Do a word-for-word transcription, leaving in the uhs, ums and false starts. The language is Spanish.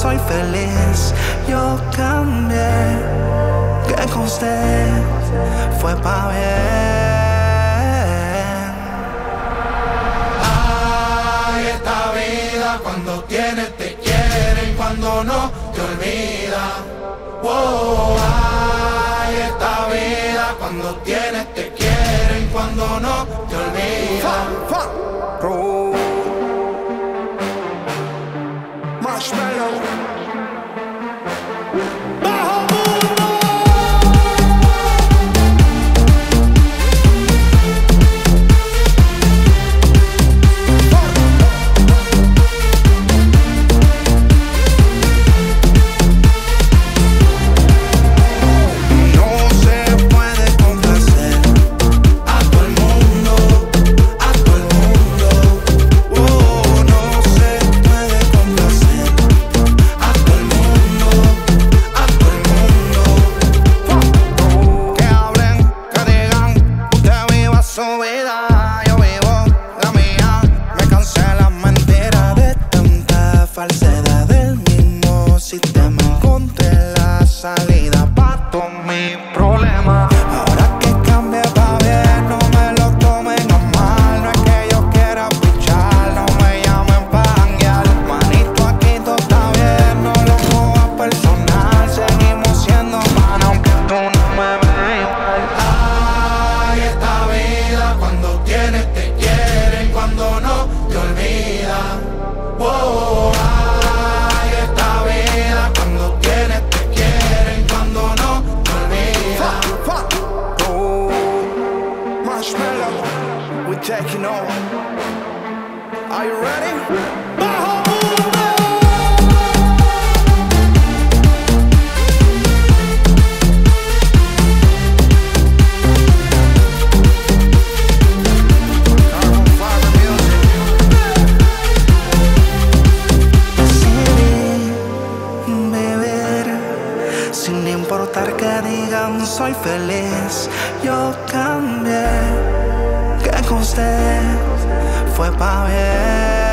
soy feliz. Yo cambié, que con usted fue pa' bien. Ay, esta vida cuando tienes te quieren, cuando no te olvida. Wow, ay, esta vida cuando tienes te quieren, cuando no te olvida. Marshmello. Su vida, yo vivo la mía. Me cansé las mentiras de tanta falsedad del mismo sistema. Encontré la salida pa' todos mis problemas. Ahora que cambie pa' bien, no me lo tomen a mal. No es que yo quiera pichar, no me llamen pa' janguear. Manito, aquí todo está bien, no lo cojas personal. Seguimos siendo man, aunque tú no me veas igual. Ay, esta vida cuando tienes te quieren, cuando no te olvidan. Wow, ay, esta vida cuando tienes te quieren, cuando no te olvidan. Oh, Marshmello, we're taking over. Are you ready? Sin importar que digan soy feliz. Yo cambié, que con usted fue pa' bien.